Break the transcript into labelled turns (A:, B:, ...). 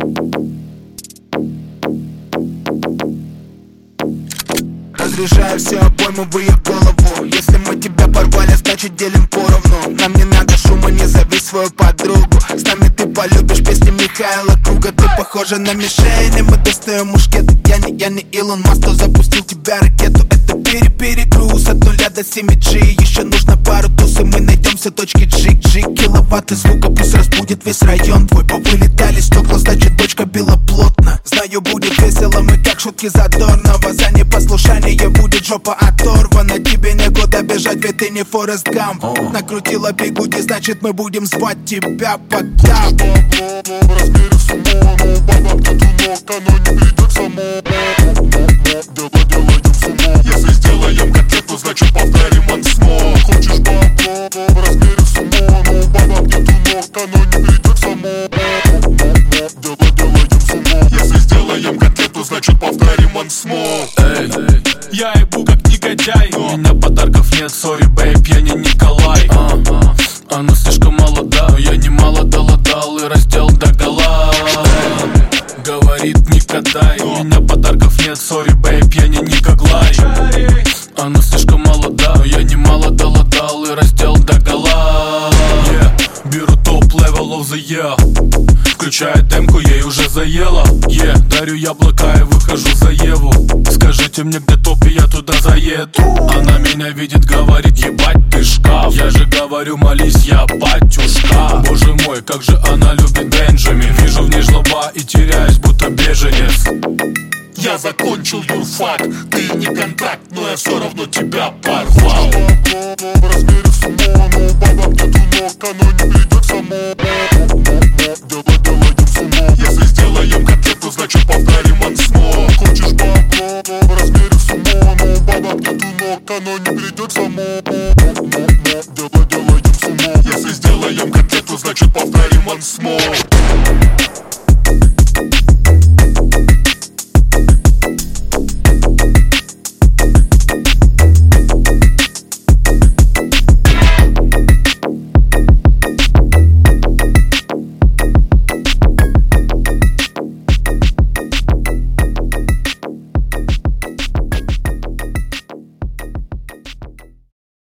A: Разряжаю все обоймы в ее голову. Если мы тебя порвали, значит делим поровну. Нам не надо шума, не зови свою подругу. С нами ты полюбишь песни Михаила Круга. Ты похожа на мишень, и мы достаем мушкеты. Я не Илон Маск, кто запустил тебя ракету. Это перегруз от 0 до 7G. Еще нужно пару туз, и мы найдем все точки G. Киловатты звука пусть разбудит весь район твой. Повылетали стекла, значит дочка била плотно. Знаю, будет весело, мы как шутки задорного. За непослушание будет жопа оторвана. Тебе некуда бежать, ведь ты не Форест Гамп. Накрутила бигуди, значит мы будем звать тебя под тап.
B: В размере сумо, но баба где-то ног, оно не придет само. Дело делаем сумо. Если сделаем котлету, значит повторим ансмо. Хочешь бабло? В размере сумо, но баба где-то ног, оно не придет само. Дело делаем сумо. Если сделаем котлету, значит повторим ансмо.
C: Я ебу как негодяй, у меня подарков нет, сори, бейб, я не Николай. Она слишком молода, я немало дал и раздел догола. Говорит, не катай, у меня подарков нет, сори, бейб, я не Николай. Она слишком молода, я немало дал и раздел догола. Беру топ-level of the year. Включая демку, ей уже заело. Дарю яблока и выхожу за Еву. Скажите мне, где топ, и я туда заеду. Она меня видит, говорит, ебать ты шкаф. Я же говорю, молись, я батюшка. Боже мой, как же она любит Бенджамин. Вижу в ней жлоба и теряюсь, будто беженец.
B: Я закончил юрфак, ты не контакт, но я все равно тебя порвал. В размере сумо, но баба где-то ног, оно не придет само. Дело делаем сумо. Если